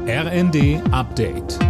RND Update.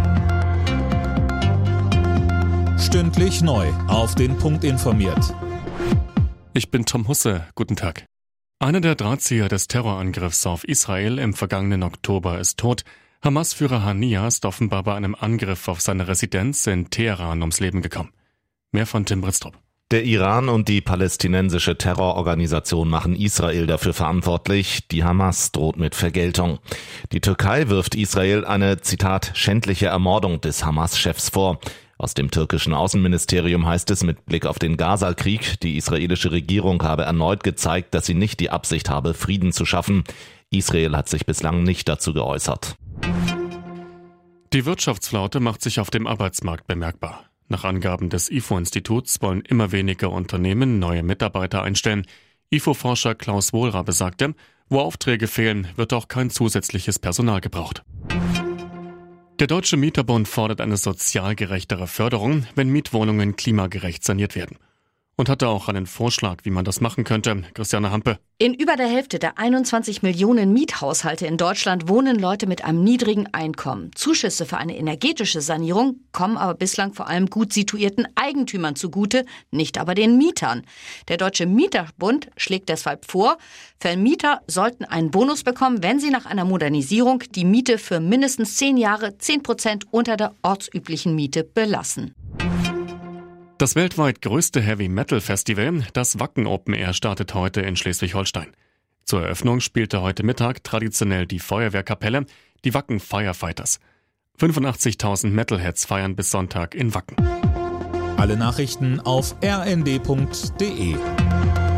Stündlich neu auf den Punkt informiert. Ich bin Tom Husse. Guten Tag. Einer der Drahtzieher des Terrorangriffs auf Israel im vergangenen Oktober ist tot. Hamas-Führer Haniyeh ist offenbar bei einem Angriff auf seine Residenz in Teheran ums Leben gekommen. Mehr von Tim Bristrup. Der Iran und die palästinensische Terrororganisation machen Israel dafür verantwortlich. Die Hamas droht mit Vergeltung. Die Türkei wirft Israel eine, Zitat, schändliche Ermordung des Hamas-Chefs vor. Aus dem türkischen Außenministerium heißt es mit Blick auf den Gaza-Krieg, die israelische Regierung habe erneut gezeigt, dass sie nicht die Absicht habe, Frieden zu schaffen. Israel hat sich bislang nicht dazu geäußert. Die Wirtschaftsflaute macht sich auf dem Arbeitsmarkt bemerkbar. Nach Angaben des IFO-Instituts wollen immer weniger Unternehmen neue Mitarbeiter einstellen. IFO-Forscher Klaus Wohlrabe sagte, wo Aufträge fehlen, wird auch kein zusätzliches Personal gebraucht. Der Deutsche Mieterbund fordert eine sozial gerechtere Förderung, wenn Mietwohnungen klimagerecht saniert werden. Und hatte auch einen Vorschlag, wie man das machen könnte. Christiane Hampe. In über der Hälfte der 21 Millionen Miethaushalte in Deutschland wohnen Leute mit einem niedrigen Einkommen. Zuschüsse für eine energetische Sanierung kommen aber bislang vor allem gut situierten Eigentümern zugute, nicht aber den Mietern. Der Deutsche Mieterbund schlägt deshalb vor, Vermieter sollten einen Bonus bekommen, wenn sie nach einer Modernisierung die Miete für mindestens 10 Jahre 10% unter der ortsüblichen Miete belassen. Das weltweit größte Heavy-Metal-Festival, das Wacken Open Air, startet heute in Schleswig-Holstein. Zur Eröffnung spielte heute Mittag traditionell die Feuerwehrkapelle, die Wacken Firefighters. 85.000 Metalheads feiern bis Sonntag in Wacken. Alle Nachrichten auf rnd.de.